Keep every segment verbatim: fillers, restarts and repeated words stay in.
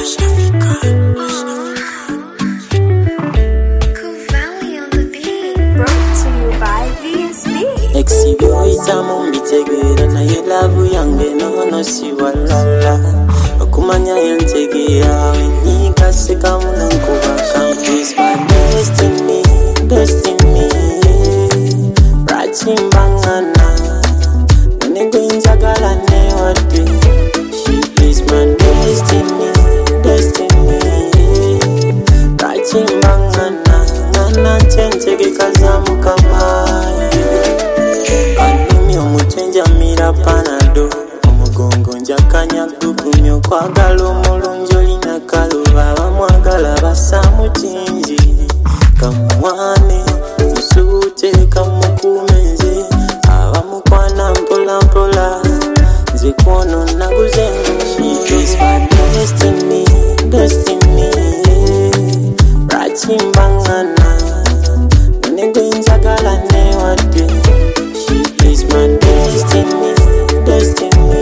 Tegera na ye love yange no no si walala okumanya yantegera wenyika seka munankuba is my destiny destiny rachimbangana nengo injagala ne wadi she is my destiny destiny rachimbangana nana chentege kazamu kama Mira panado omugongo njakanya gukumyo kwagala omulungi olina kaluba bamwagala basamu kingi kamwane musute kamukumenze abamukwana mpola mpola nze kwono naguzengo she is my destiny destiny rachimbangana nengo injagala ne wade she is my destiny destiny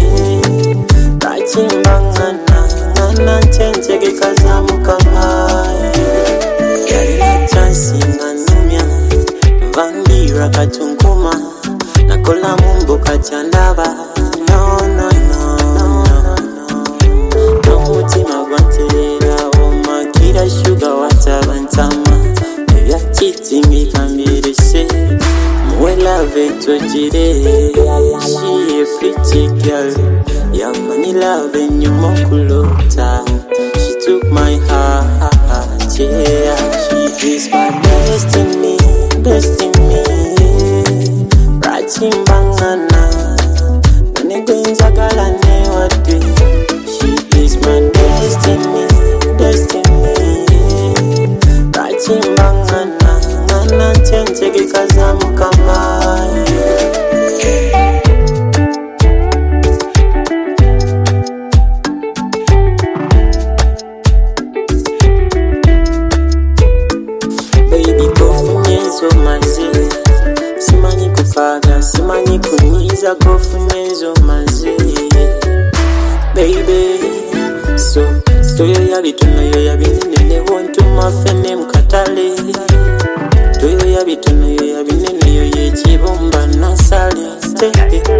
rachimbangana ngana chentege kazamu kama yalla chansinga numya vandira katunkuma nakola mumbo kachandaba no no no no mutima gwanterera omakira sugar watabantama ya cheating ikambirise we love it to jire she a pretty girl ya money love and you mokulota she took my heart yeah she is my destiny destiny rachimbangana nengo injagala ne wadi she is my destiny destiny rachimbangana ngana chentege kazamu kama baby kofunyezo maze simanyi kufaga simanyi kunyiza kofunyezo maze baby so toyo yali tunoyo yabinene wontu mafene mkatale toyo yabitono yo yabinene yo yechibomba nasali te